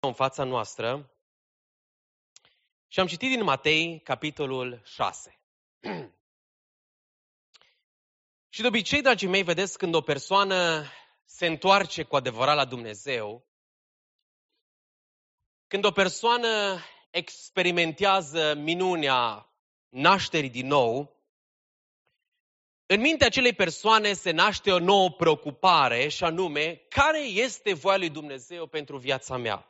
în fața noastră și am citit din Matei, capitolul 6. Și de obicei, dragii mei, vedeți, când o persoană se întoarce cu adevărat la Dumnezeu, când o persoană experimentează minunea nașterii din nou, în mintea acelei persoane se naște o nouă preocupare și anume, care este voia lui Dumnezeu pentru viața mea?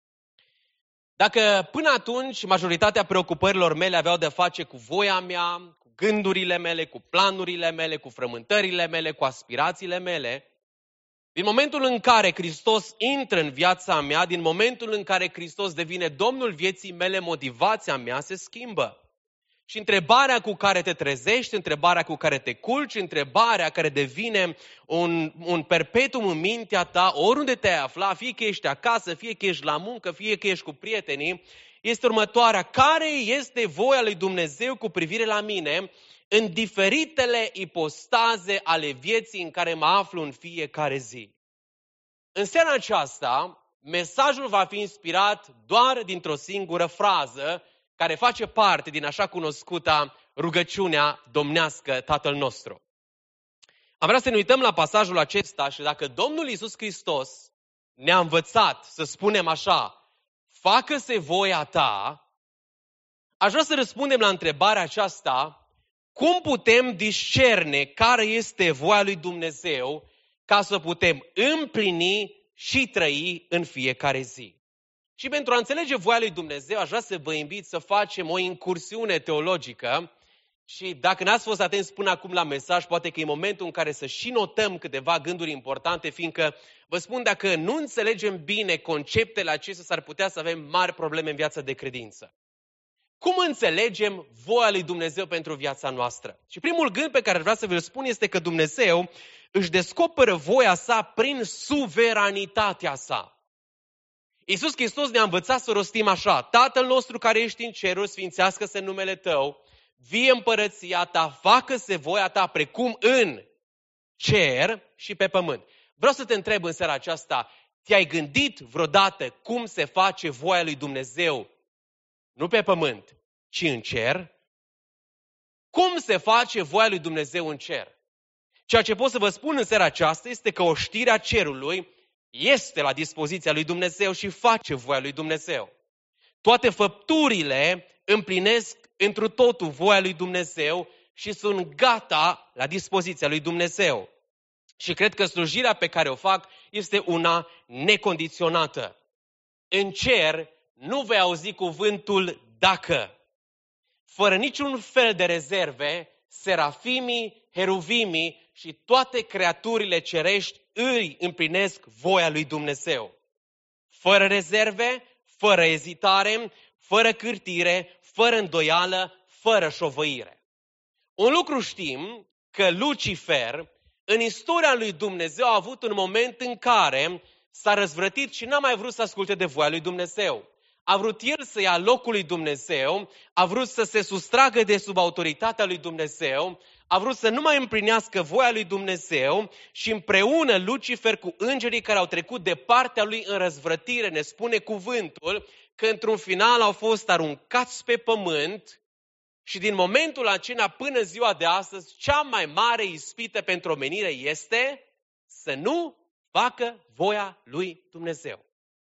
Dacă până atunci majoritatea preocupărilor mele aveau de face cu voia mea, cu gândurile mele, cu planurile mele, cu frământările mele, cu aspirațiile mele, din momentul în care Hristos intră în viața mea, din momentul în care Hristos devine Domnul vieții mele, motivația mea se schimbă. Și întrebarea cu care te trezești, întrebarea cu care te culci, întrebarea care devine un perpetuum în mintea ta, oriunde te-ai afla, fie că ești acasă, fie că ești la muncă, fie că ești cu prietenii, este următoarea. Care este voia lui Dumnezeu cu privire la mine în diferitele ipostaze ale vieții în care mă aflu în fiecare zi? În seara aceasta, mesajul va fi inspirat doar dintr-o singură frază, care face parte din așa cunoscuta rugăciunea domnească Tatăl nostru. Am vrea să ne uităm la pasajul acesta și dacă Domnul Iisus Hristos ne-a învățat să spunem așa, facă-se voia ta, aș vrea să răspundem la întrebarea aceasta, cum putem discerne care este voia lui Dumnezeu ca să putem împlini și trăi în fiecare zi. Și pentru a înțelege voia lui Dumnezeu, aș vrea să vă invit să facem o incursiune teologică și dacă n-ați fost atenți până acum la mesaj, poate că e momentul în care să și notăm câteva gânduri importante, fiindcă vă spun, dacă nu înțelegem bine conceptele acestea, s-ar putea să avem mari probleme în viața de credință. Cum înțelegem voia lui Dumnezeu pentru viața noastră? Și primul gând pe care vreau să vi-l spun este că Dumnezeu își descoperă voia sa prin suveranitatea sa. Iisus Hristos ne-a învățat să rostim așa, Tatăl nostru care ești în ceruri, sfințească-se numele Tău, vie împărăția Ta, facă-se voia Ta precum în cer și pe pământ. Vreau să te întreb în seara aceasta, te-ai gândit vreodată cum se face voia lui Dumnezeu, nu pe pământ, ci în cer? Cum se face voia lui Dumnezeu în cer? Ceea ce pot să vă spun în seara aceasta este că oștirea cerului este la dispoziția lui Dumnezeu și face voia lui Dumnezeu. Toate făpturile împlinesc întru totul voia lui Dumnezeu și sunt gata la dispoziția lui Dumnezeu. Și cred că slujirea pe care o fac este una necondiționată. În cer nu vei auzi cuvântul dacă. Fără niciun fel de rezerve, serafimii, heruvimii și toate creaturile cerești îi împlinesc voia lui Dumnezeu. Fără rezerve, fără ezitare, fără cârtire, fără îndoială, fără șovăire. Un lucru știm, că Lucifer, în istoria lui Dumnezeu, a avut un moment în care s-a răzvrătit și n-a mai vrut să asculte de voia lui Dumnezeu. A vrut el să ia locul lui Dumnezeu, a vrut să se sustragă de sub autoritatea lui Dumnezeu, a vrut să nu mai împlinească voia lui Dumnezeu și împreună Lucifer cu îngerii care au trecut de partea lui în răzvrătire, ne spune cuvântul că într-un final au fost aruncați pe pământ și din momentul acela până ziua de astăzi, cea mai mare ispită pentru omenire este să nu facă voia lui Dumnezeu.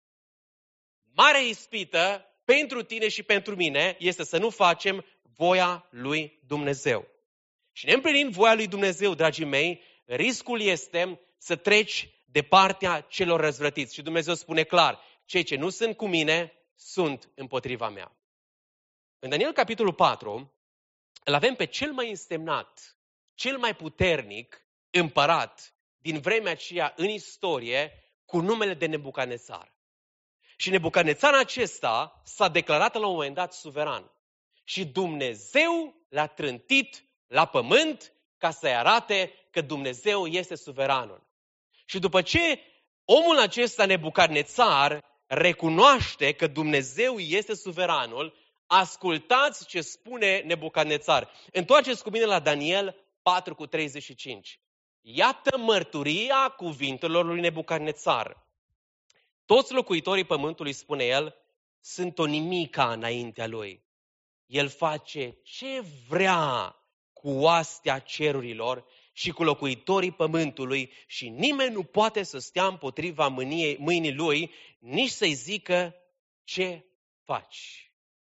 Mare ispită pentru tine și pentru mine este să nu facem voia lui Dumnezeu. Și neîmplinind voia lui Dumnezeu, dragii mei, riscul este să treci de partea celor răzvrătiți. Și Dumnezeu spune clar, cei ce nu sunt cu mine sunt împotriva mea. În Daniel, capitolul 4, îl avem pe cel mai însemnat, cel mai puternic împărat din vremea aceea în istorie cu numele de Nebucadnețar. Și Nebucadnețar acesta s-a declarat la un moment dat suveran. Și Dumnezeu l-a trântit la pământ ca să-i arate că Dumnezeu este suveranul. Și după ce omul acesta, Nebucadnețar, recunoaște că Dumnezeu este suveranul, ascultați ce spune Nebucadnețar. Întoarceți cu mine la Daniel 4:35. Iată mărturia cuvintelor lui Nebucadnețar. Toți locuitorii pământului, spune el, sunt o nimica înaintea lui. El face ce vrea cu oastea cerurilor și cu locuitorii pământului și nimeni nu poate să stea împotriva mâinii lui, nici să-i zică ce faci.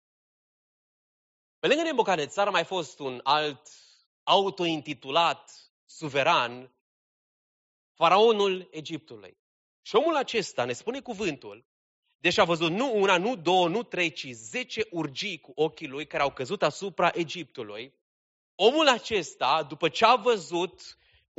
Pe lângă Nebucadnețar a mai fost un alt autointitulat suveran, faraonul Egiptului. Și omul acesta, ne spune cuvântul, deși a văzut nu una, nu două, nu trei, ci 10 urgii cu ochii lui care au căzut asupra Egiptului, omul acesta, după ce a văzut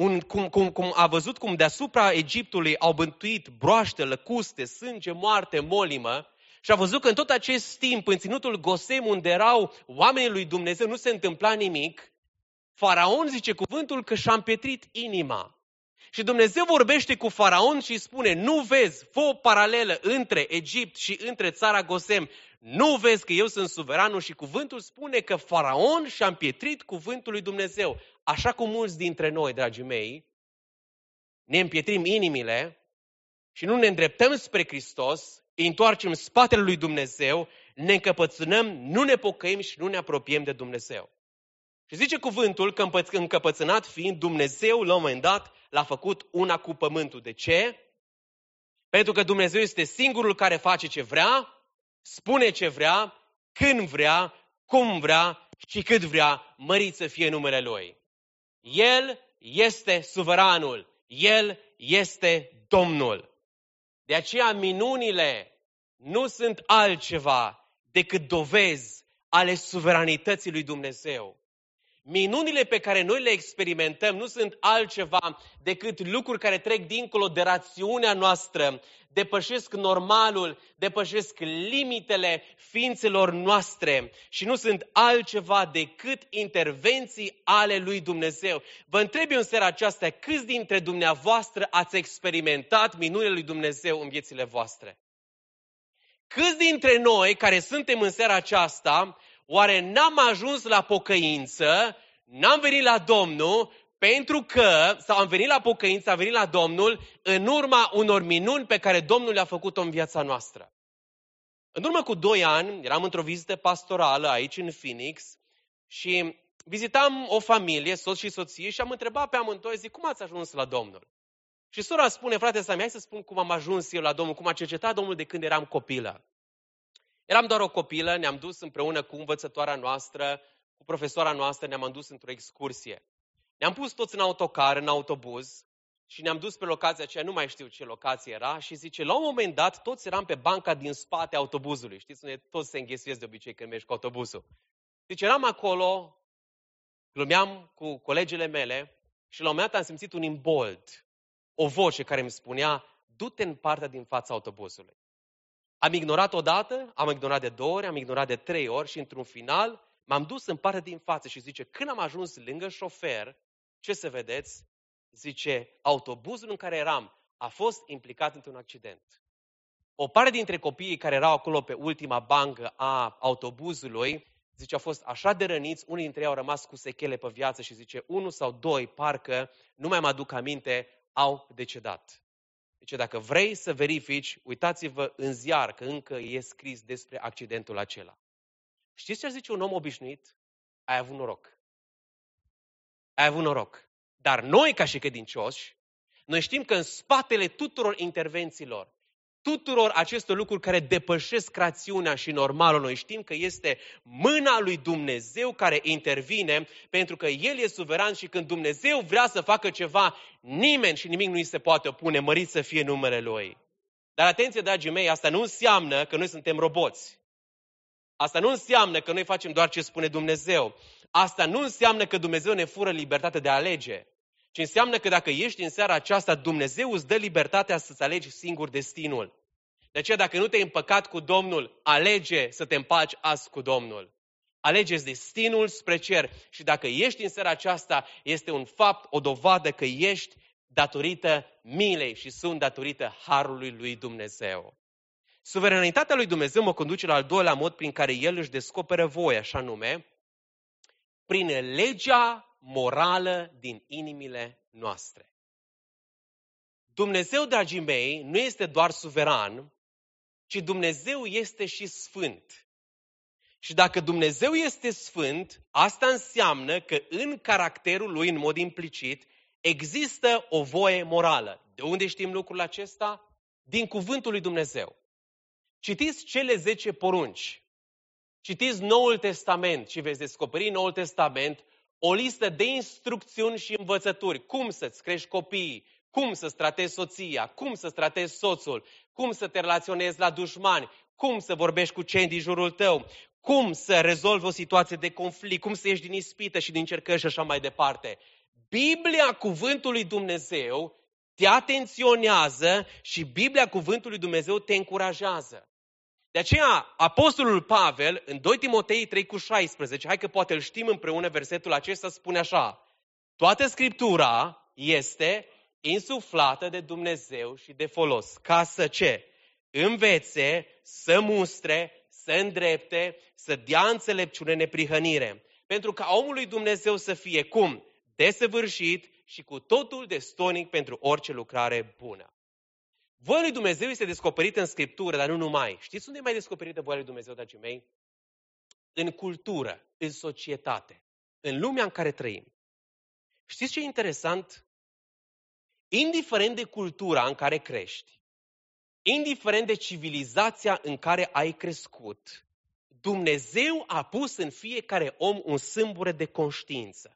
cum deasupra Egiptului au bântuit broaște, lăcuste, sânge, moarte, molimă, și a văzut că în tot acest timp, în ținutul Gosem, unde erau oamenii lui Dumnezeu, nu se întâmpla nimic, faraon zice cuvântul că și-a împietrit inima. Și Dumnezeu vorbește cu faraon și îi spune, nu vezi, fă o paralelă între Egipt și între țara Gosem, nu vezi că eu sunt suveranul? Și cuvântul spune că faraon și-a împietrit cuvântul lui Dumnezeu. Așa cum mulți dintre noi, dragii mei, ne împietrim inimile și nu ne îndreptăm spre Hristos, îi întoarcem spatele lui Dumnezeu, ne încăpățânăm, nu ne pocăim și nu ne apropiem de Dumnezeu. Și zice cuvântul că încăpățânat fiind, Dumnezeu la un moment dat l-a făcut una cu pământul. De ce? Pentru că Dumnezeu este singurul care face ce vrea, spune ce vrea, când vrea, cum vrea și cât vrea, mărit să fie numele Lui. El este suveranul, El este Domnul. De aceea minunile nu sunt altceva decât dovezi ale suveranității lui Dumnezeu. Minunile pe care noi le experimentăm nu sunt altceva decât lucruri care trec dincolo de rațiunea noastră, depășesc normalul, depășesc limitele ființelor noastre și nu sunt altceva decât intervenții ale lui Dumnezeu. Vă întreb eu în seara aceasta, câți dintre dumneavoastră ați experimentat minunile lui Dumnezeu în viețile voastre? Câți dintre noi care suntem în seara aceasta, oare n-am ajuns la pocăință, n-am venit la Domnul, sau am venit la pocăință, am venit la Domnul în urma unor minuni pe care Domnul le-a făcut-o în viața noastră? În urmă cu 2 ani, eram într-o vizită pastorală aici în Phoenix și vizitam o familie, soț și soție, și am întrebat pe amândoi, zic, cum ați ajuns la Domnul? Și sora spune, frate Sami, hai să spun cum am ajuns eu la Domnul, cum a cercetat Domnul de când eram copilă. Eram doar o copilă, ne-am dus împreună cu învățătoarea noastră, cu profesoara noastră, ne-am dus într-o excursie. Ne-am pus toți în autocar, în autobuz și ne-am dus pe locația aceea, nu mai știu ce locație era, și zice, la un moment dat, toți eram pe banca din spate a autobuzului. Știți unde toți se înghesuiesc de obicei când mergi cu autobuzul. Deci eram acolo, glumeam cu colegele mele și la un moment dat am simțit un imbold, o voce care îmi spunea, du-te în partea din fața autobuzului. Am ignorat odată, am ignorat de 2 ori, am ignorat de 3 ori și într-un final m-am dus în partea din față și zice, când am ajuns lângă șofer, ce să vedeți? Zice, autobuzul în care eram a fost implicat într-un accident. O parte dintre copiii care erau acolo pe ultima bancă a autobuzului, zice, au fost așa de răniți, unii dintre ei au rămas cu sechele pe viață și zice, 1 sau 2, parcă, nu mai mă aduc aminte, au decedat. Deci dacă vrei să verifici, uitați-vă în ziar că încă e scris despre accidentul acela. Știți ce ar zice un om obișnuit? Ai avut noroc. Ai avut noroc. Dar noi, ca și credincioși, noi știm că în spatele tuturor intervențiilor, tuturor acestor lucruri care depășesc rațiunea și normalul, noi știm că este mâna lui Dumnezeu care intervine, pentru că El e suveran și când Dumnezeu vrea să facă ceva, nimeni și nimic nu îi se poate opune, mărit să fie numele Lui. Dar atenție, dragii mei, asta nu înseamnă că noi suntem roboți. Asta nu înseamnă că noi facem doar ce spune Dumnezeu. Asta nu înseamnă că Dumnezeu ne fură libertatea de a alege. Ci înseamnă că dacă ești în seara aceasta, Dumnezeu îți dă libertatea să-ți alegi singur destinul. De aceea, dacă nu te-ai împăcat cu Domnul, alege să te împaci azi cu Domnul. Alegeți destinul spre cer. Și dacă ești în seara aceasta, este un fapt, o dovadă că ești datorită milei și sunt datorită harului lui Dumnezeu. Suveranitatea lui Dumnezeu mă conduce la al doilea mod prin care El își descoperă voia, așa nume, prin legea morală din inimile noastre. Dumnezeu, dragii mei, nu este doar suveran, ci Dumnezeu este și sfânt. Și dacă Dumnezeu este sfânt, asta înseamnă că în caracterul lui, în mod implicit, există o voie morală. De unde știm lucrul acesta? Din cuvântul lui Dumnezeu. Citiți cele 10 porunci. Citiți Noul Testament și veți descoperi în Noul Testament o listă de instrucțiuni și învățături. Cum să-ți crești copiii, cum să-ți tratezi soția, cum să-ți tratezi soțul, cum să te relaționezi la dușmani, cum să vorbești cu cei din jurul tău, cum să rezolvi o situație de conflict, cum să ieși din ispită și din încercări și așa mai departe. Biblia, cuvântul lui Dumnezeu, te atenționează și Biblia, cuvântul lui Dumnezeu, te încurajează. De aceea, Apostolul Pavel, în 2 Timotei 3,16, hai că poate îl știm împreună, versetul acesta spune așa: toată Scriptura este insuflată de Dumnezeu și de folos. Ca să ce? Învețe, să mustre, să îndrepte, să dea înțelepciune, neprihănire. Pentru ca omul lui Dumnezeu să fie cum? Desăvârșit și cu totul destonic pentru orice lucrare bună. Voia lui Dumnezeu este descoperită în Scriptură, dar nu numai. Știți unde e mai descoperită voia lui Dumnezeu, dragii mei? În cultură, în societate, în lumea în care trăim. Știți ce e interesant? Indiferent de cultura în care crești, indiferent de civilizația în care ai crescut, Dumnezeu a pus în fiecare om un sâmbure de conștiință.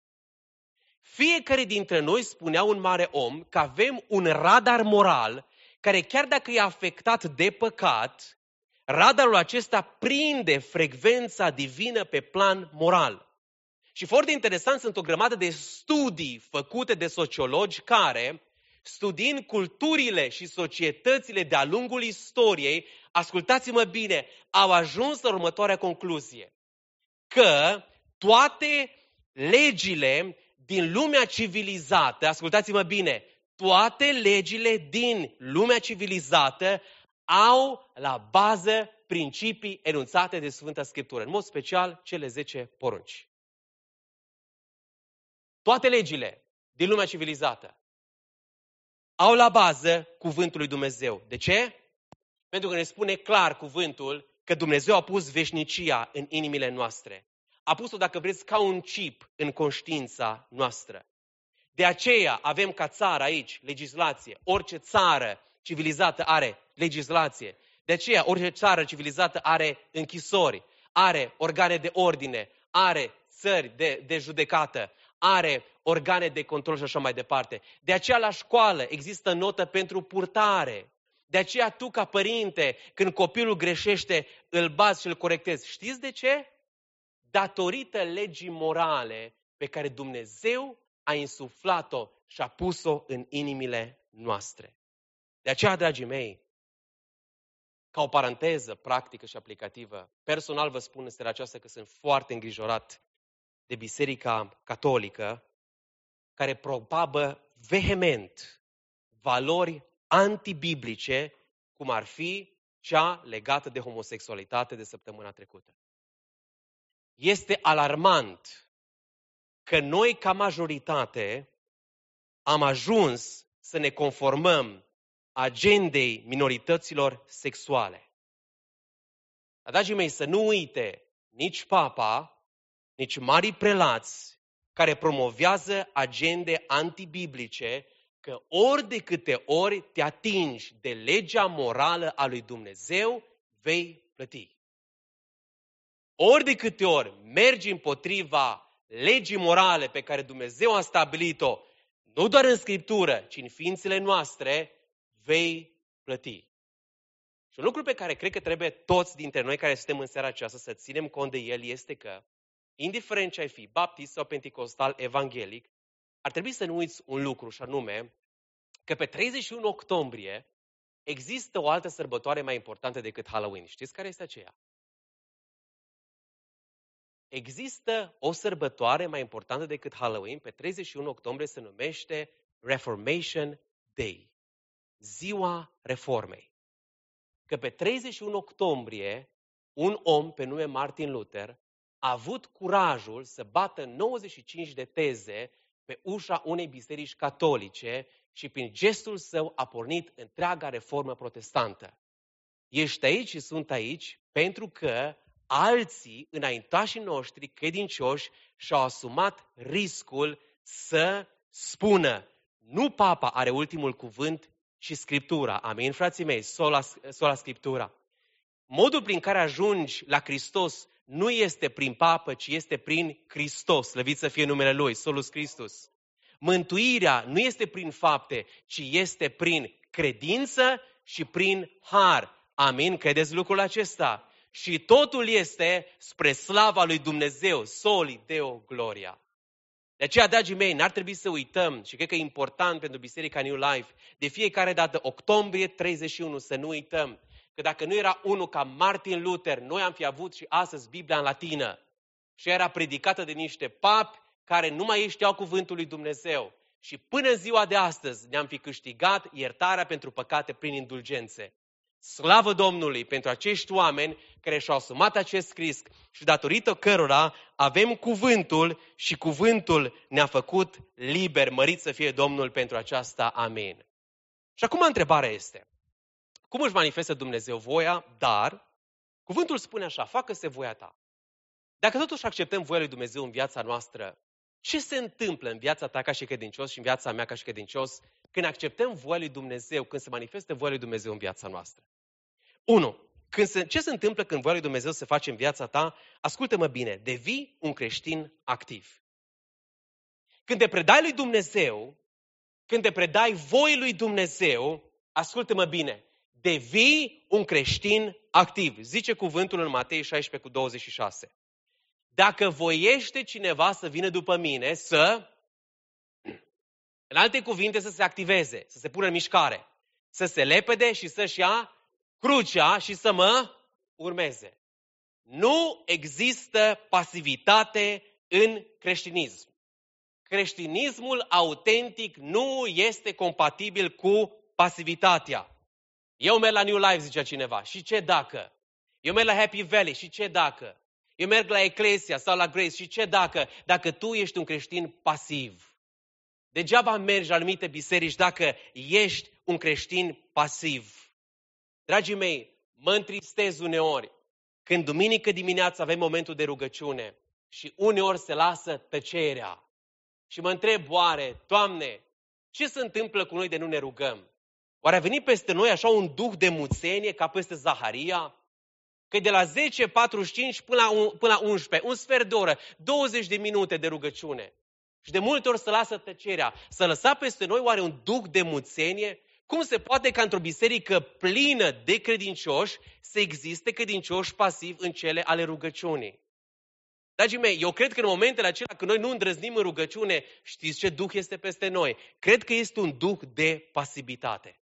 Fiecare dintre noi, spunea un mare om, că avem un radar moral care, chiar dacă e afectat de păcat, radarul acesta prinde frecvența divină pe plan moral. Și foarte interesant, sunt o grămadă de studii făcute de sociologi care, studiind culturile și societățile de-a lungul istoriei, ascultați-mă bine, au ajuns la următoarea concluzie: că toate legile din lumea civilizată, ascultați-mă bine, toate legile din lumea civilizată au la bază principii enunțate de Sfânta Scriptură, în mod special cele 10 porunci. Toate legile din lumea civilizată au la bază cuvântul lui Dumnezeu. De ce? Pentru că ne spune clar cuvântul că Dumnezeu a pus veșnicia în inimile noastre. A pus-o, dacă vreți, ca un chip în conștiința noastră. De aceea avem ca țară aici legislație. Orice țară civilizată are legislație. De aceea orice țară civilizată are închisori, are organe de ordine, are țări de judecată, are organe de control și așa mai departe. De aceea la școală există notă pentru purtare. De aceea tu, ca părinte, când copilul greșește, îl bați și îl corectezi. Știți de ce? Datorită legii morale pe care Dumnezeu a insuflat-o și a pus-o în inimile noastre. De aceea, dragii mei, ca o paranteză practică și aplicativă, personal vă spun în seara aceasta că sunt foarte îngrijorat de Biserica Catolică, care propagă vehement valori antibiblice, cum ar fi cea legată de homosexualitate de săptămâna trecută. Este alarmant că noi, ca majoritate, am ajuns să ne conformăm agendei minorităților sexuale. Dar, dragii mei, să nu uite nici papa, nici marii prelați care promovează agende antibiblice, că ori de câte ori te atingi de legea morală a lui Dumnezeu, vei plăti. Ori de câte ori mergi împotriva legii morale pe care Dumnezeu a stabilit-o, nu doar în Scriptură, ci în ființele noastre, vei plăti. Și un lucru pe care cred că trebuie toți dintre noi care suntem în seara aceasta să ținem cont de el este că, indiferent ce ai fi, baptist sau penticostal, evanghelic, ar trebui să nu uiți un lucru, și anume că pe 31 octombrie există o altă sărbătoare mai importantă decât Halloween. Știți care este aceea? Există o sărbătoare mai importantă decât Halloween, pe 31 octombrie se numește Reformation Day, Ziua Reformei. Că pe 31 octombrie, un om pe nume Martin Luther a avut curajul să bată 95 de teze pe ușa unei biserici catolice și prin gestul său a pornit întreaga reformă protestantă. Ești aici și sunt aici pentru că alții, înaintașii noștri credincioși, și-au asumat riscul să spună: nu Papa are ultimul cuvânt, ci Scriptura. Amin, frații mei? Sola Scriptura. Modul prin care ajungi la Hristos nu este prin papă, ci este prin Hristos. Slăvit să fie numele Lui, Solus Christus. Mântuirea nu este prin fapte, ci este prin credință și prin har. Amin? Credeți lucrul acesta? Și totul este spre slava lui Dumnezeu. Soli Deo Gloria. De aceea, dragii mei, n-ar trebui să uităm, și cred că e important pentru Biserica New Life, de fiecare dată, octombrie 31, să nu uităm că dacă nu era unul ca Martin Luther, noi am fi avut și astăzi Biblia în latină. Și era predicată de niște papi care nu mai știau cuvântul lui Dumnezeu. Și până în ziua de astăzi ne-am fi câștigat iertarea pentru păcate prin indulgențe. Slavă Domnului pentru acești oameni care și-au asumat acest risc și datorită cărora avem cuvântul și cuvântul ne-a făcut liber. Mărit să fie Domnul pentru aceasta. Amin. Și acum întrebarea este: cum își manifestă Dumnezeu voia? Dar cuvântul spune așa: facă-se voia ta. Dacă totuși acceptăm voia lui Dumnezeu în viața noastră, ce se întâmplă în viața ta ca și credincios și în viața mea ca și credincios când acceptăm voia lui Dumnezeu, când se manifestă voia lui Dumnezeu în viața noastră? 1. Ce se întâmplă când voia lui Dumnezeu se face în viața ta? Ascultă-mă bine, devii un creștin activ. Când te predai lui Dumnezeu, când te predai voii lui Dumnezeu, ascultă-mă bine, devii un creștin activ. Zice cuvântul în Matei 16:26. Dacă voiește cineva să vină după mine, în alte cuvinte, să se activeze, să se pună în mișcare, să se lepede și să-și ia crucea și să mă urmeze. Nu există pasivitate în creștinism. Creștinismul autentic nu este compatibil cu pasivitatea. Eu merg la New Life, zicea cineva, și ce dacă? Eu merg la Happy Valley, și ce dacă? Eu merg la Eclesia sau la Grace, și ce dacă? Dacă tu ești un creștin pasiv. Degeaba mergi la anumite biserici dacă ești un creștin pasiv. Dragii mei, mă întristez uneori când duminică dimineața avem momentul de rugăciune și uneori se lasă tăcerea. Și mă întreb, oare, Doamne, ce se întâmplă cu noi de nu ne rugăm? Oare a venit peste noi așa un duh de muțenie ca peste Zaharia? Că de la 10:45 până la 11, un sfert de oră, 20 de minute de rugăciune. Și de multe ori se lasă tăcerea. Să lăsa peste noi oare un duh de muțenie? Cum se poate ca într-o biserică plină de credincioși să existe credincioși pasivi în cele ale rugăciunii? Dragii mei, eu cred că în momentele acelea când noi nu îndrăznim în rugăciune, știți ce duh este peste noi? Cred că este un duh de pasivitate.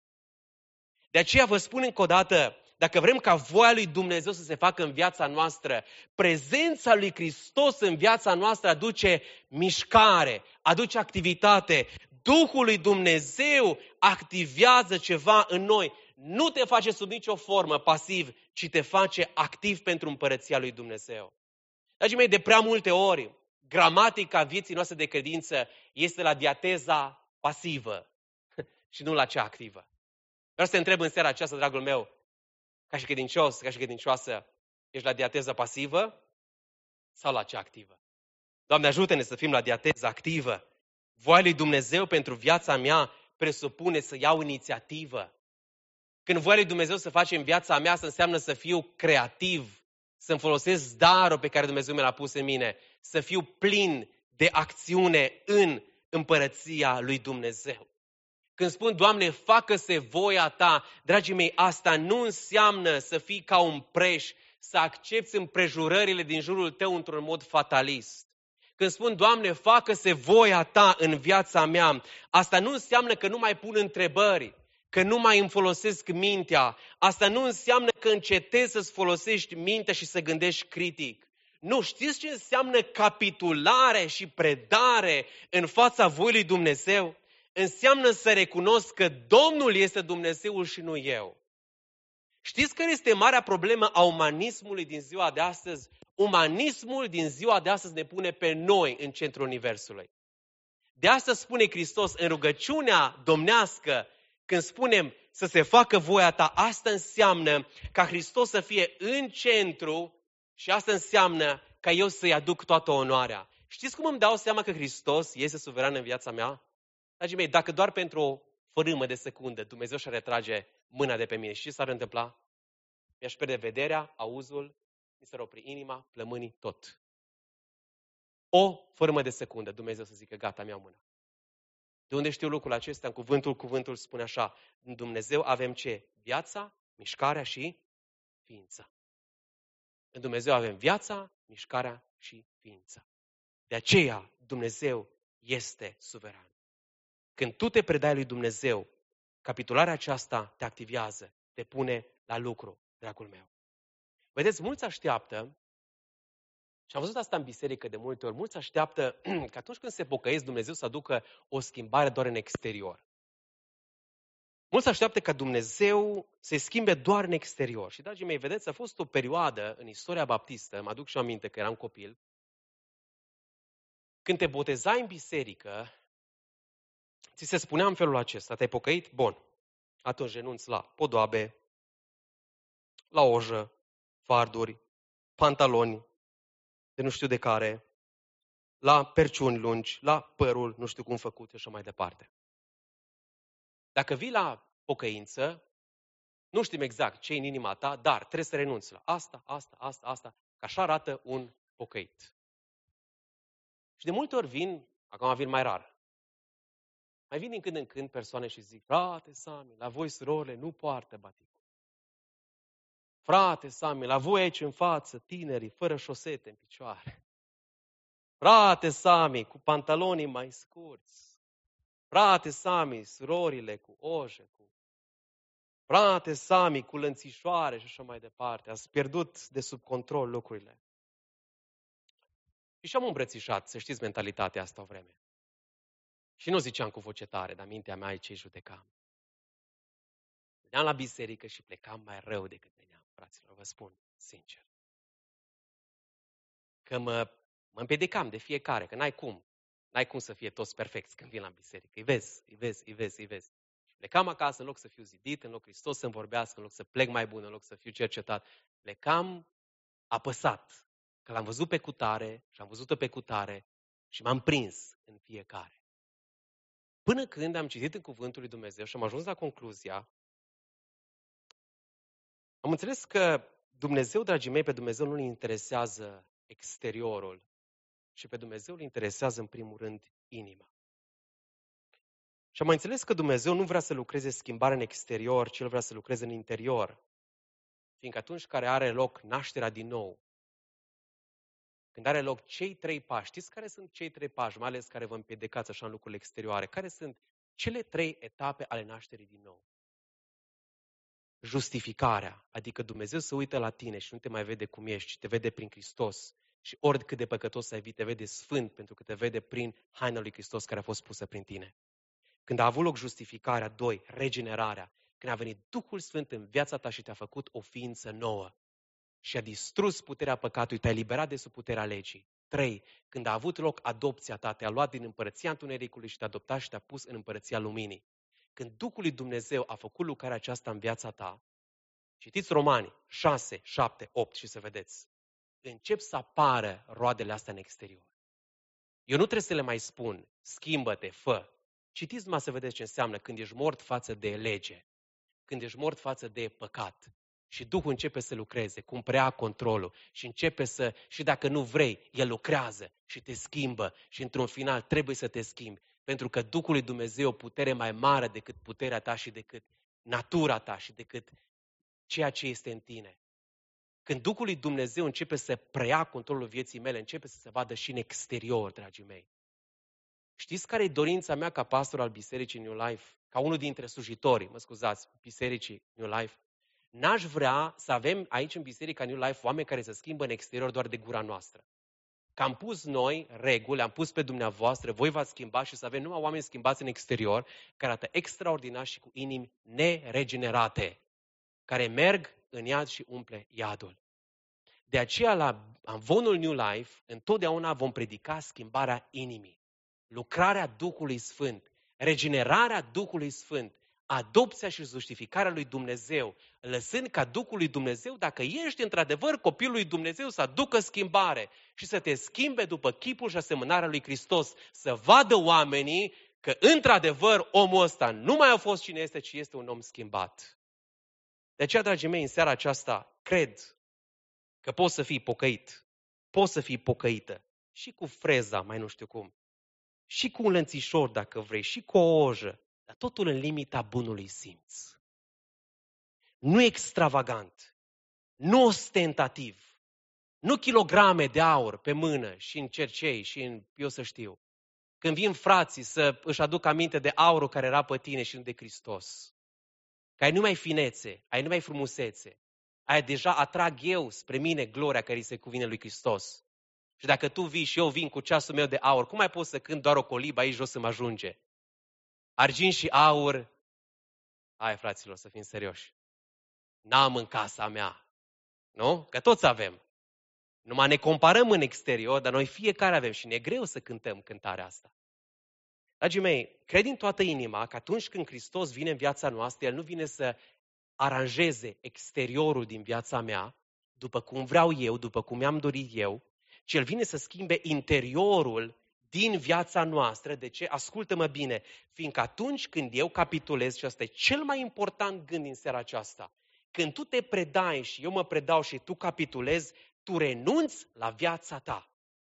De aceea vă spun încă o dată, dacă vrem ca voia lui Dumnezeu să se facă în viața noastră, prezența lui Hristos în viața noastră aduce mișcare, aduce activitate. Duhul lui Dumnezeu activează ceva în noi. Nu te face sub nicio formă pasiv, ci te face activ pentru împărăția lui Dumnezeu. Dragii mei, de prea multe ori, gramatica vieții noastre de credință este la diateza pasivă și nu la cea activă. Vreau să te întreb în seara aceasta, dragul meu, ca și credincios, ca și credincioasă, ești la diateza pasivă sau la cea activă? Doamne, ajută-ne să fim la diateza activă. Voia lui Dumnezeu pentru viața mea presupune să iau inițiativă. Când voia lui Dumnezeu să face în viața mea, asta înseamnă să fiu creativ, să-mi folosesc darul pe care Dumnezeu mi l-a pus în mine, să fiu plin de acțiune în împărăția lui Dumnezeu. Când spun, Doamne, facă-se voia ta, dragii mei, asta nu înseamnă să fii ca un preș, să accepți împrejurările din jurul tău într-un mod fatalist. Când spun, Doamne, facă-se voia ta în viața mea, asta nu înseamnă că nu mai pun întrebări, că nu mai îmi folosesc mintea. Asta nu înseamnă că încetezi să-ți folosești mintea și să gândești critic. Nu, știți ce înseamnă capitulare și predare în fața voii lui Dumnezeu? Înseamnă să recunosc că Domnul este Dumnezeul și nu eu. Știți care este marea problemă a umanismului din ziua de astăzi? Umanismul din ziua de astăzi ne pune pe noi în centrul universului. De asta spune Hristos în rugăciunea domnească, când spunem să se facă voia ta, asta înseamnă ca Hristos să fie în centru și asta înseamnă ca eu să-i aduc toată onoarea. Știți cum îmi dau seama că Hristos este suveran în viața mea? Dragii mei, dacă doar pentru o fărâmă de secundă Dumnezeu și-ar retrage mâna de pe mine, și ce s-ar întâmpla? Mi-aș pierde vederea, auzul, mi s-ar opri inima, plămânii, tot. O fărâmă de secundă Dumnezeu să zică, gata, mi-au mâna. De unde știu lucrul acesta? În cuvântul spune așa, în Dumnezeu avem ce? Viața, mișcarea și ființa. În Dumnezeu avem viața, mișcarea și ființa. De aceea Dumnezeu este suveran. Când tu te predai lui Dumnezeu, capitularea aceasta te activează, te pune la lucru, dragul meu. Vedeți, mulți așteaptă, și am văzut asta în biserică de multe ori, mulți așteaptă că atunci când se pocăiesc Dumnezeu să aducă o schimbare doar în exterior. Mulți așteaptă ca Dumnezeu să se schimbe doar în exterior. Și, dragii mei, vedeți, a fost o perioadă în istoria baptistă, mă aduc și aminte că eram copil, când te botezai în biserică, ți se spunea în felul acesta, te-ai pocăit? Bun. Atunci renunți la podoabe, la ojă, farduri, pantaloni, de nu știu de care, la perciuni lungi, la părul nu știu cum făcut și așa mai departe. Dacă vii la pocăință, nu știm exact ce e în inima ta, dar trebuie să renunți la asta, că așa arată un pocăit. Și de multe ori vin, acum vin mai rar, mai vin din când în când persoane și zic, frate Sami, la voi surorile nu poartă baticul. Frate Sami, la voi aici în față, tinerii, fără șosete în picioare. Frate Sami, cu pantalonii mai scurți. Frate Sami, surorile cu oje, frate Sami, cu lănțișoare și așa mai departe. Ați pierdut de sub control lucrurile. Și am îmbrățișat, să știți mentalitatea asta o vreme. Și nu ziceam cu voce tare, dar mintea mea aici îi judecam. Veneam la biserică și plecam mai rău decât veneam, fraților, vă spun sincer. Că mă împiedicam de fiecare, că n-ai cum să fie toți perfecți când vin la biserică. Îi vezi. Plecam acasă, în loc să fiu zidit, în loc Hristos să-mi vorbească, în loc să plec mai bun, în loc să fiu cercetat. Plecam apăsat, că l-am văzut pe cutare și am văzut-o pe cutare și m-am prins în fiecare. Până când am citit în Cuvântul lui Dumnezeu și am ajuns la concluzia, am înțeles că Dumnezeu, dragii mei, pe Dumnezeu nu-L interesează exteriorul, ci pe Dumnezeu îl interesează în primul rând inima. Și am înțeles că Dumnezeu nu vrea să lucreze schimbarea în exterior, ci El vrea să lucreze în interior. Fiindcă atunci când are loc nașterea din nou, când are loc cei 3 pași, știți care sunt cei 3 pași, mai ales care vă împiedicați așa în lucrurile exterioare? Care sunt cele 3 etape ale nașterii din nou? Justificarea, adică Dumnezeu se uită la tine și nu te mai vede cum ești, ci te vede prin Hristos. Și oricât de păcătos ai fi, te vede sfânt, pentru că te vede prin haina lui Hristos care a fost pusă prin tine. Când a avut loc justificarea, 2, regenerarea, când a venit Duhul Sfânt în viața ta și te-a făcut o ființă nouă și a distrus puterea păcatului, te-a eliberat de sub puterea legii. 3, când a avut loc adopția ta, te-a luat din împărăția întunericului și te-a adoptat și te-a pus în împărăția luminii. Când Duhul lui Dumnezeu a făcut lucrarea aceasta în viața ta, citiți Romani 6, 7, 8 și să vedeți, încep să apară roadele astea în exterior. Eu nu trebuie să le mai spun, schimbă-te, fă. Citiți numai să vedeți ce înseamnă când ești mort față de lege, când ești mort față de păcat și Duhul începe să lucreze, cum preia controlul și începe să, și dacă nu vrei, El lucrează și te schimbă și într-un final trebuie să te schimbi, pentru că Duhul lui Dumnezeu o putere mai mare decât puterea ta și decât natura ta și decât ceea ce este în tine. Când Duhul lui Dumnezeu începe să preia controlul vieții mele, începe să se vadă și în exterior, dragii mei. Știți care e dorința mea ca pastor al Bisericii New Life? Ca unul dintre slujitori, Bisericii New Life? N-aș vrea să avem aici în Biserica New Life oameni care să schimbă în exterior doar de gura noastră. Că am pus noi reguli, am pus pe dumneavoastră, voi v-ați schimba și să avem numai oameni schimbați în exterior, care arată extraordinar și cu inimi neregenerate, care merg în iad și umple iadul. De aceea la Amvonul New Life întotdeauna vom predica schimbarea inimii. lucrarea Duhului Sfânt, regenerarea Duhului Sfânt, adopția și justificarea lui Dumnezeu, lăsând ca Duhul lui Dumnezeu, dacă ești într-adevăr copilul lui Dumnezeu, să aducă schimbare și să te schimbe după chipul și asemănarea lui Hristos, să vadă oamenii că într-adevăr omul ăsta nu mai a fost cine este, ci este un om schimbat. De aceea, dragii mei, în seara aceasta, cred că poți să fii pocăit, poți să fii pocăită și cu freza, mai nu știu cum, și cu un lănțișor, dacă vrei, și cu o ojă, dar totul în limita bunului simț. Nu extravagant, nu ostentativ, nu kilograme de aur pe mână și în cercei și în, eu să știu. Când vin frații să își aduc aminte de aurul care era pe tine și nu de Hristos. Că ai numai finețe, ai numai frumusețe. Ai deja atrag eu spre mine gloria care îi se cuvine lui Hristos. Și dacă tu vii și eu vin cu ceasul meu de aur, cum mai pot să cânt doar o colibă aici jos să mă ajunge? Argint și aur, hai fraților, să fim serioși, n-am în casa mea, nu? Că toți avem. Numai ne comparăm în exterior, dar noi fiecare avem și ne e greu să cântăm cântarea asta. Dragii mei, cred din toată inima că atunci când Hristos vine în viața noastră, El nu vine să aranjeze exteriorul din viața mea, după cum vreau eu, după cum mi-am dorit eu, ci El vine să schimbe interiorul din viața noastră. De ce? Ascultă-mă bine, fiindcă atunci când eu capitulez, și asta e cel mai important gând din seara aceasta, când tu te predai și eu mă predau și tu capitulezi, tu renunți la viața ta.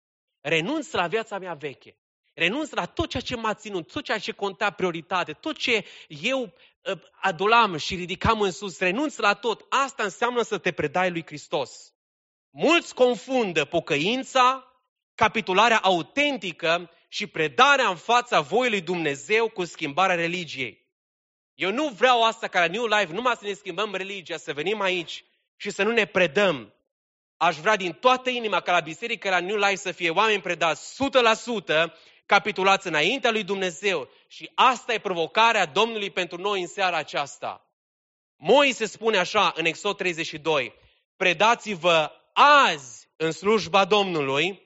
Renunți la viața mea veche. Renunț la tot ceea ce m-a ținut, tot ceea ce conta prioritate, tot ce eu adulam și ridicam în sus, renunț la tot. Asta înseamnă să te predai lui Hristos. Mulți confundă pocăința, capitularea autentică și predarea în fața voii lui Dumnezeu cu schimbarea religiei. Eu nu vreau asta ca la New Life, numai să ne schimbăm religia, să venim aici și să nu ne predăm. Aș vrea din toată inima ca la biserică, la New Life, să fie oameni predați 100%, capitulați înaintea lui Dumnezeu. Și asta e provocarea Domnului pentru noi în seara aceasta. Moise spune așa în Exod 32, predați-vă azi în slujba Domnului,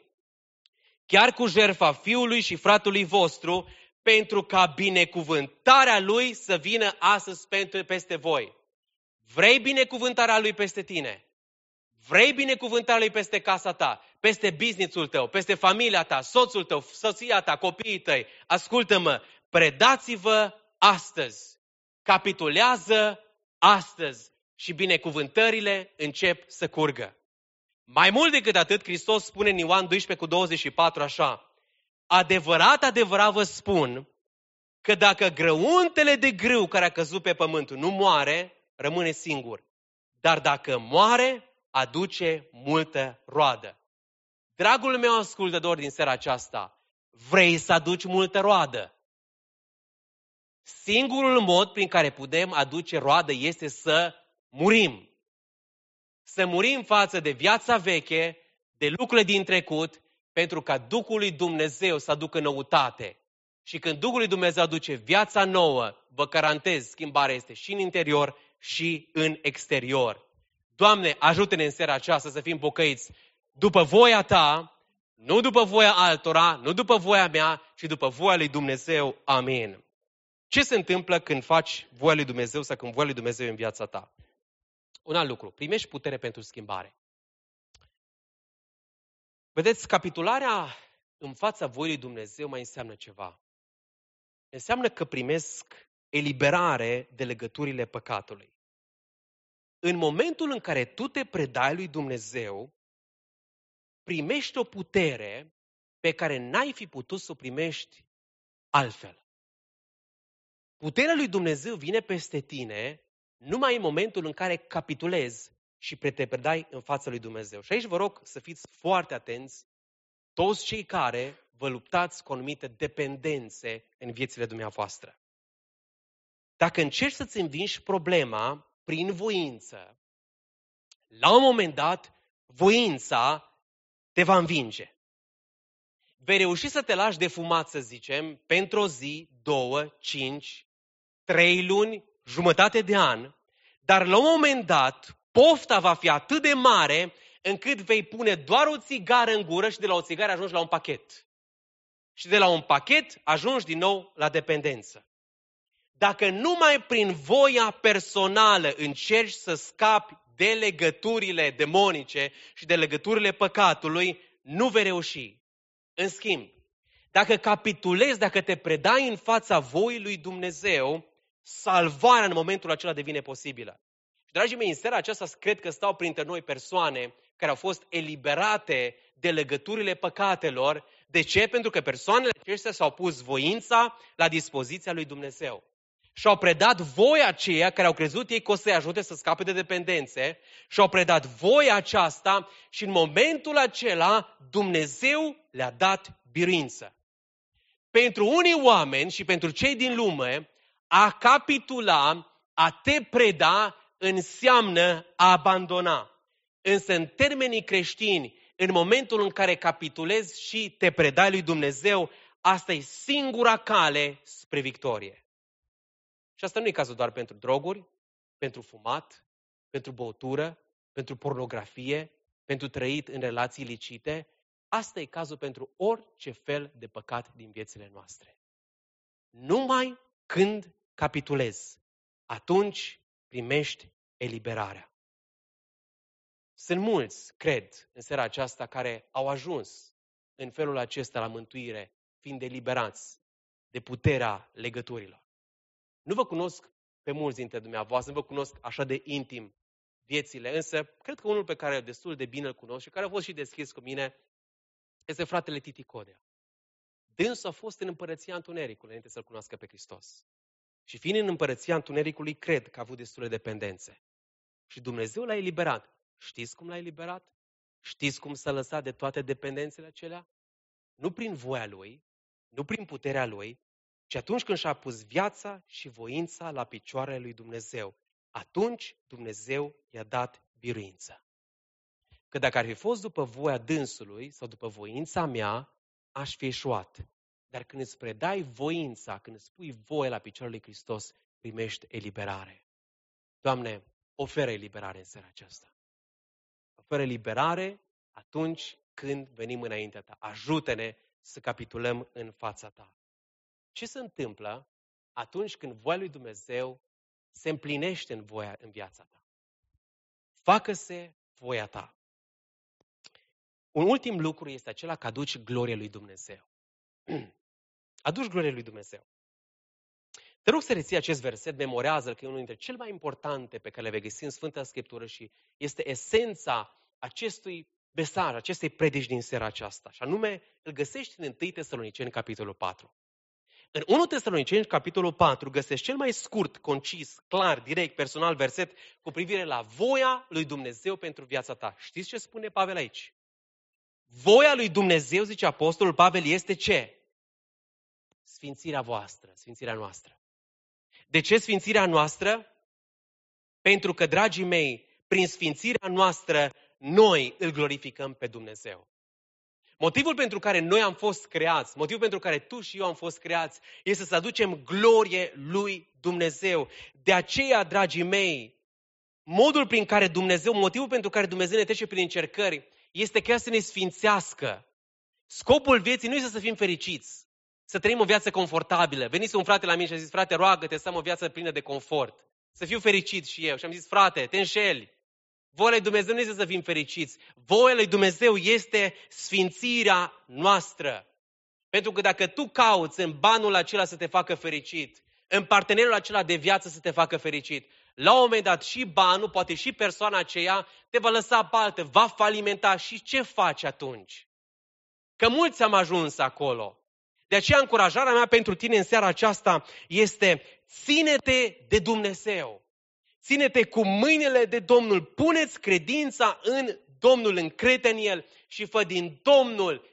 chiar cu jertfa fiului și fratelui vostru, pentru ca binecuvântarea lui să vină astăzi peste voi. Vrei binecuvântarea lui peste tine? Vrei binecuvântarea lui peste casa ta, peste business-ul tău, peste familia ta, soțul tău, soția ta, copiii tăi? Ascultă-mă, predați-vă astăzi, capitulează astăzi și binecuvântările încep să curgă. Mai mult decât atât, Hristos spune în Ioan 12:24 așa, adevărat, adevărat vă spun că dacă grăuntele de grâu care a căzut pe pământ nu moare, rămâne singur. Dar dacă moare, aduce multă roadă. Dragul meu ascultător din seara aceasta, vrei să aduci multă roadă? Singurul mod prin care putem aduce roadă este să murim. Să murim față de viața veche, de lucrurile din trecut, pentru ca Duhul lui Dumnezeu să aducă noutate. Și când Duhul lui Dumnezeu aduce viața nouă, vă garantez, schimbarea este și în interior și în exterior. Doamne, ajută-ne în seara aceasta să fim pocăiți după voia Ta, nu după voia altora, nu după voia mea, ci după voia lui Dumnezeu. Amin. Ce se întâmplă când faci voia lui Dumnezeu sau când voia lui Dumnezeu în viața ta? Un alt lucru, primești putere pentru schimbare. Vedeți, capitularea în fața voii lui Dumnezeu mai înseamnă ceva. Înseamnă că primesc eliberare de legăturile păcatului. În momentul în care tu te predai lui Dumnezeu, primești o putere pe care n-ai fi putut să o primești altfel. Puterea lui Dumnezeu vine peste tine numai în momentul în care capitulezi și te predai în fața lui Dumnezeu. Și aici vă rog să fiți foarte atenți, toți cei care vă luptați cu anumite dependențe în viețile dumneavoastră. Dacă încerci să-ți învingi problema prin voință, la un moment dat, voința te va învinge. Vei reuși să te lași de fumat, să zicem, pentru o zi, 2, 5, 3 luni, jumătate de an, dar la un moment dat, pofta va fi atât de mare încât vei pune doar o țigară în gură și de la o țigară ajungi la un pachet. Și de la un pachet ajungi din nou la dependență. Dacă numai prin voia personală încerci să scapi de legăturile demonice și de legăturile păcatului, nu vei reuși. În schimb, dacă capitulezi, dacă te predai în fața voii lui Dumnezeu, salvarea în momentul acela devine posibilă. Și, dragii mei, în seara aceasta cred că stau printre noi persoane care au fost eliberate de legăturile păcatelor. De ce? Pentru că persoanele acestea s-au pus voința la dispoziția lui Dumnezeu. Și-au predat voia aceea care au crezut ei că o să-i ajute să scape de dependențe, și-au predat voia aceasta și în momentul acela Dumnezeu le-a dat biruință. Pentru unii oameni și pentru cei din lume, a capitula, a te preda, înseamnă a abandona. Însă în termenii creștini, în momentul în care capitulezi și te predai lui Dumnezeu, asta e singura cale spre victorie. Și asta nu e cazul doar pentru droguri, pentru fumat, pentru băutură, pentru pornografie, pentru trăit în relații ilicite. Asta e cazul pentru orice fel de păcat din viețile noastre. Numai când capitulezi, atunci primești eliberarea. Sunt mulți, cred, în seara aceasta, care au ajuns în felul acesta la mântuire, fiind eliberați de puterea legăturilor. Nu vă cunosc pe mulți dintre dumneavoastră, nu vă cunosc așa de intim viețile, însă cred că unul pe care destul de bine îl cunosc și care a fost și deschis cu mine este fratele Titi Codea. Dânsul a fost în împărăția întunericului înainte să-L cunoască pe Hristos. Și fiind în împărăția întunericului, cred că a avut destule dependențe. Și Dumnezeu l-a eliberat. Știți cum l-a eliberat? Știți cum s-a lăsat de toate dependențele acelea? Nu prin voia Lui, nu prin puterea Lui, ci atunci când și-a pus viața și voința la picioarele lui Dumnezeu. Atunci Dumnezeu i-a dat biruință. Că dacă ar fi fost după voia dânsului sau după voința mea, aș fi eșuat. Dar când îți predai voința, când îți pui voie la picioarele lui Hristos, primești eliberare. Doamne, oferă eliberare în seara aceasta. Oferă eliberare atunci când venim înaintea Ta. Ajută-ne să capitulăm în fața Ta. Ce se întâmplă atunci când voia lui Dumnezeu se împlinește în viața ta? Facă-se voia ta. Un ultim lucru este acela că aduci glorie lui Dumnezeu. Aduci glorie lui Dumnezeu. Te rog să reții acest verset, memorează-l, că e unul dintre cele mai importante pe care le vei găsi în Sfânta Scriptură și este esența acestui mesaj, acestei predici din seara aceasta. Și anume, îl găsești în 1 Tesaloniceni, capitolul 4. În 1 Tesaloniceni, capitolul 4, găsești cel mai scurt, concis, clar, direct, personal verset cu privire la voia lui Dumnezeu pentru viața ta. Știți ce spune Pavel aici? Voia lui Dumnezeu, zice Apostolul Pavel, este ce? Sfințirea voastră, sfințirea noastră. De ce sfințirea noastră? Pentru că, dragii mei, prin sfințirea noastră, noi îl glorificăm pe Dumnezeu. Motivul pentru care noi am fost creați, motivul pentru care tu și eu am fost creați, este să aducem glorie lui Dumnezeu. De aceea, dragii mei, motivul pentru care Dumnezeu ne trece prin încercări, este chiar să ne sfințească. Scopul vieții nu este să fim fericiți, să trăim o viață confortabilă. Venise un frate la mine și a zis, frate, roagă-te să am o viață plină de confort. Să fiu fericit și eu. Și am zis, frate, te înșeli. Voia lui Dumnezeu nu este să fim fericiți. Voia lui Dumnezeu este sfințirea noastră. Pentru că dacă tu cauți în banul acela să te facă fericit, în partenerul acela de viață să te facă fericit, la un moment dat și banul, poate și persoana aceea, te va lăsa baltă, va falimenta. Și ce faci atunci? Că mulți am ajuns acolo. De aceea încurajarea mea pentru tine în seara aceasta este: ține-te de Dumnezeu. Ține-te cu mâinile de Domnul, puneți credința în Domnul, încrede în El și fă din Domnul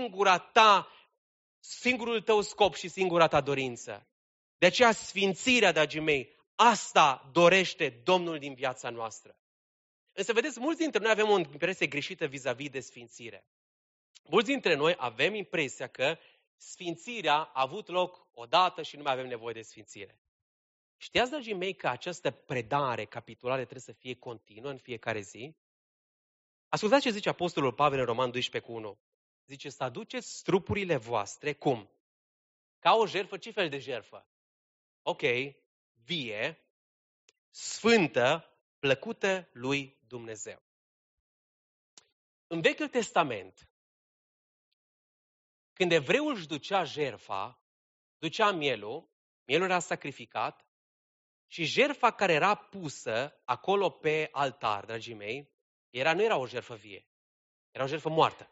singurul tău scop și singura ta dorință. De aceea sfințirea, dragii mei, asta dorește Domnul din viața noastră. Însă, vedeți, mulți dintre noi avem o impresie greșită vis-a-vis de sfințire. Mulți dintre noi avem impresia că sfințirea a avut loc odată și nu mai avem nevoie de sfințire. Știați, dragii mei, că această predare, capitulare, trebuie să fie continuă în fiecare zi? Ascultați ce zice Apostolul Pavel în Roman 12:1. zice să aduceți trupurile voastre, cum? Ca o jertfă, ce fel de jertfă? Ok, vie, sfântă, plăcută lui Dumnezeu. În Vechiul Testament, când evreul își ducea jertfa, ducea mielul era sacrificat și jertfa care era pusă acolo pe altar, dragii mei, nu era o jertfă vie, era o jertfă moartă.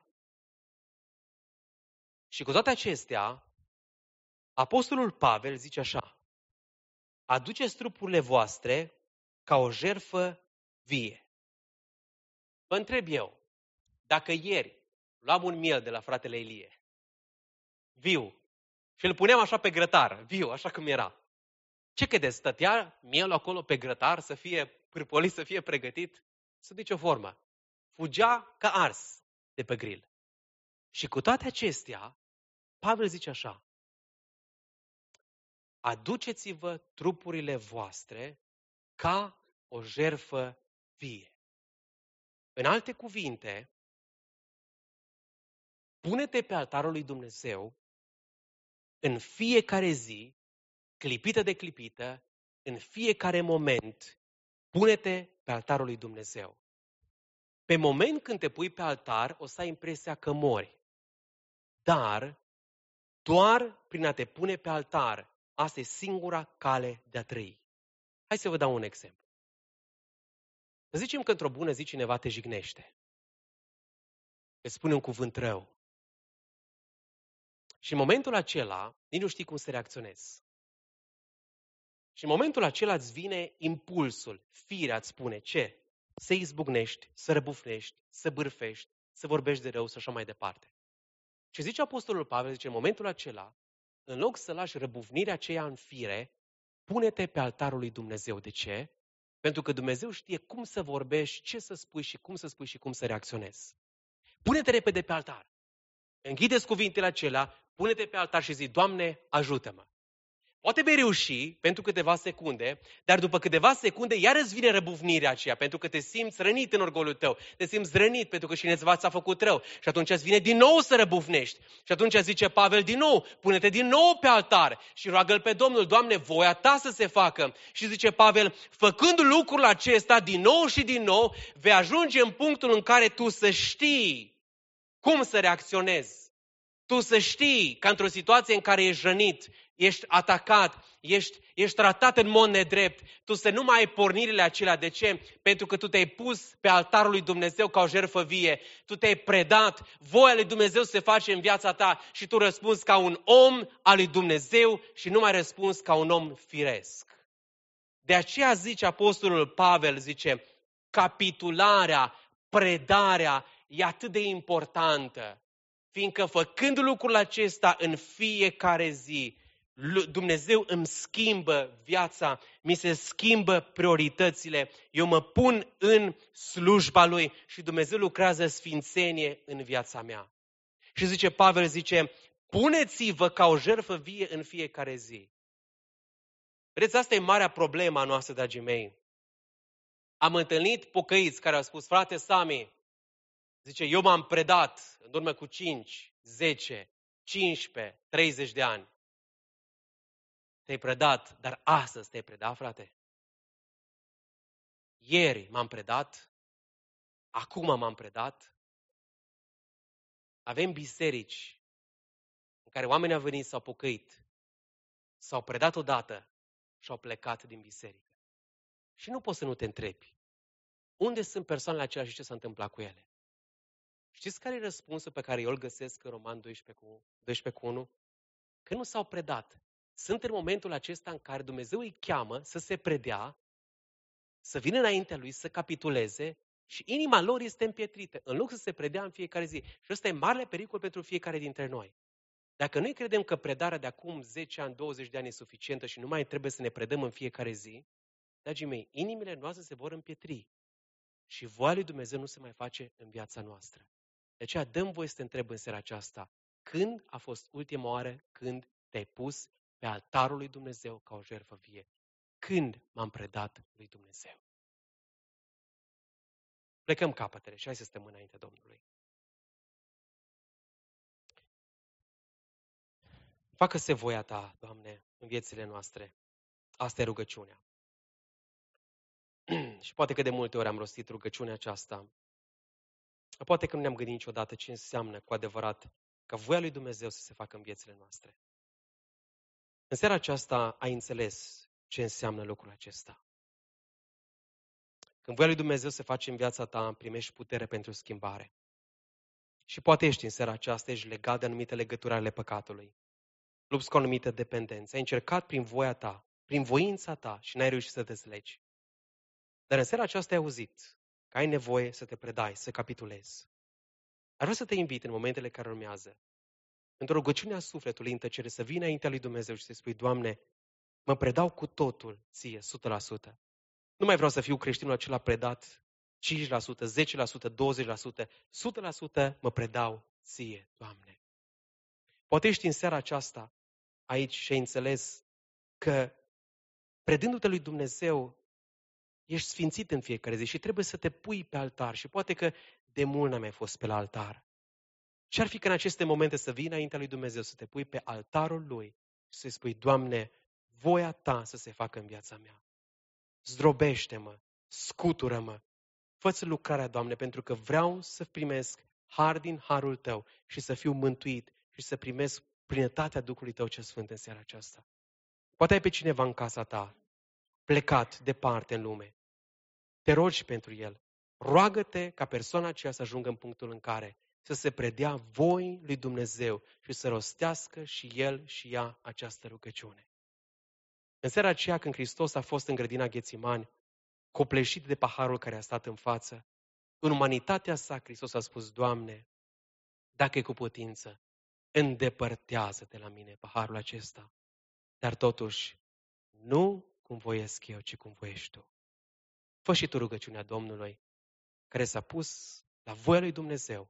Și cu toate acestea, Apostolul Pavel zice așa: aduceți trupurile voastre ca o jertfă vie. Vă întreb eu, dacă ieri luam un miel de la fratele Ilie, viu, și îl puneam așa pe grătar, viu, așa cum era, ce credeți? Stătea mielul acolo pe grătar să fie pârpolit, să fie pregătit? Sub nicio formă. Fugea ca ars de pe grill. Și cu toate acestea, Pavel zice așa: aduceți-vă trupurile voastre ca o jertfă vie. În alte cuvinte, pune-te pe altarul lui Dumnezeu în fiecare zi, clipită de clipită, în fiecare moment, pune-te pe altarul lui Dumnezeu. Pe moment când te pui pe altar, o să ai impresia că mori. Dar, doar prin a te pune pe altar, asta e singura cale de a trăi. Hai să vă dau un exemplu. Să zicem că într-o bună zi cineva te jignește. Îți spune un cuvânt rău. Și în momentul acela, nici nu știi cum să reacționezi. Și în momentul acela îți vine impulsul, firea îți spune ce? Să izbucnești, să răbufnești, să bârfești, să vorbești de rău și așa mai departe. Și zice Apostolul Pavel, zice, în momentul acela, în loc să lași răbufnirea aceea în fire, pune-te pe altarul lui Dumnezeu. De ce? Pentru că Dumnezeu știe cum să vorbești, ce să spui și cum să reacționezi. Pune-te repede pe altar. Închide-ți cuvintele acelea, pune-te pe altar și zi, Doamne, ajută-mă. Poate vei reuși pentru câteva secunde, dar după câteva secunde iar îți vine răbufnirea aceea, pentru că te simți rănit în orgoliul tău, te simți rănit pentru că cineva ți-a făcut rău. Și atunci îți vine din nou să răbufnești. Și atunci zice Pavel din nou, pune-te din nou pe altar și roagă-L pe Domnul, Doamne, voia Ta să se facă. Și zice Pavel, făcând lucrul acesta din nou și din nou, vei ajunge în punctul în care tu să știi cum să reacționezi. Tu să știi că într-o situație în care ești rănit, ești atacat, ești tratat în mod nedrept, tu să nu mai ai pornirile acelea. De ce? Pentru că tu te-ai pus pe altarul lui Dumnezeu ca o jertfă vie. Tu te-ai predat, voia lui Dumnezeu se face în viața ta și tu răspunzi ca un om al lui Dumnezeu și nu mai răspunzi ca un om firesc. De aceea zice Apostolul Pavel, zice, capitularea, predarea e atât de importantă. Fiindcă făcând lucrul acesta în fiecare zi, Dumnezeu îmi schimbă viața, mi se schimbă prioritățile, eu mă pun în slujba Lui și Dumnezeu lucrează sfințenie în viața mea. Și zice Pavel, zice, puneți-vă ca o jertfă vie în fiecare zi. Vedeți, asta e marea problemă a noastră, dragii mei. Am întâlnit pocăiți care au spus, frate Sami, zice, eu m-am predat în urmă cu 5, 10, 15, 30 de ani. Te-ai predat, dar astăzi te-ai predat, frate? Ieri m-am predat, acum m-am predat. Avem biserici în care oamenii au venit, s-au pocăit, s-au predat odată și au plecat din biserică. Și nu poți să nu te întrebi, unde sunt persoanele acelea și ce s-a întâmplat cu ele? Știți care e răspunsul pe care eu îl găsesc în Roman 12 cu 1? Că nu s-au predat. Sunt în momentul acesta în care Dumnezeu îi cheamă să se predea, să vină înaintea lui, să capituleze și inima lor este împietrită, în loc să se predea în fiecare zi. Și ăsta e marele pericol pentru fiecare dintre noi. Dacă noi credem că predarea de acum 10 ani, 20 de ani e suficientă și nu mai trebuie să ne predăm în fiecare zi, dragii mei, inimile noastre se vor împietri și voia lui Dumnezeu nu se mai face în viața noastră. De aceea dăm voie să te întreb în seara aceasta, când a fost ultima oară când te-ai pus pe altarul lui Dumnezeu ca o jertfă vie? Când m-am predat lui Dumnezeu? Plecăm capătele și hai să stăm înainte Domnului. Facă-se voia Ta, Doamne, în viețile noastre. Asta e rugăciunea. Și poate că de multe ori am rostit rugăciunea aceasta. Poate că nu ne-am gândit niciodată ce înseamnă cu adevărat ca voia lui Dumnezeu să se facă în viețile noastre. În seara aceasta ai înțeles ce înseamnă lucrul acesta. Când voia lui Dumnezeu se face în viața ta, primești putere pentru schimbare. Și poate ești în seara aceasta, ești legat de anumite legături ale păcatului. Lupți cu o anumită dependență. Ai încercat prin voia ta, prin voința ta și n-ai reușit să te dezlegi. Dar în seara aceasta ai auzit că ai nevoie să te predai, să capitulezi. Aș vrea să te invit în momentele care urmează, într-o rugăciune a sufletului, în tăcere, să vii înaintea lui Dumnezeu și să-i spui, Doamne, mă predau cu totul ție, 100%. Nu mai vreau să fiu creștinul acela predat 5%, 10%, 20%, 100% mă predau ție, Doamne. Poate ești în seara aceasta aici și ai înțeles că predându-te lui Dumnezeu ești sfințit în fiecare zi și trebuie să te pui pe altar și poate că de mult n-ai mai fost pe la altar. Ce ar fi că în aceste momente să vii înaintea lui Dumnezeu, să te pui pe altarul lui și să-i spui, Doamne, voia ta să se facă în viața mea. Zdrobește-mă, scutură-mă, fă-ți lucrarea, Doamne, pentru că vreau să primesc har din harul Tău și să fiu mântuit și să primesc plinătatea Duhului Tău ce Sfânt în seara aceasta. Poate ai pe cineva în casa ta, plecat departe în lume. Te rogi pentru el. Roagă-te ca persoana aceea să ajungă în punctul în care să se predea voii lui Dumnezeu și să rostească și el și ea această rugăciune. În seara aceea, când Hristos a fost în grădina Ghețimani, copleșit de paharul care a stat în față, în umanitatea sa, Hristos a spus, Doamne, dacă e cu putință, îndepărtează-te la mine paharul acesta. Dar totuși, nu cum voiesc eu, ci cum voiești tu. Fă și tu rugăciunea Domnului, care s-a pus la voia lui Dumnezeu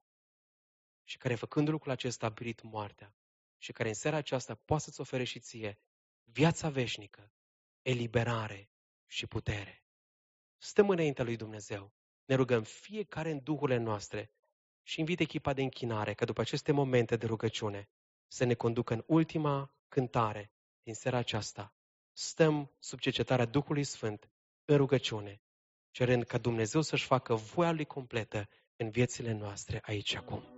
și care, făcând lucrul acesta, a biruit moartea și care în seara aceasta poate să-ți ofere și ție viața veșnică, eliberare și putere. Stăm înaintea lui Dumnezeu, ne rugăm fiecare în duhurile noastre și invit echipa de închinare ca după aceste momente de rugăciune să ne conducă în ultima cântare din seara aceasta. Stăm sub cercetarea Duhului Sfânt în rugăciune, cerând ca Dumnezeu să-și facă voia lui completă în viețile noastre aici acum.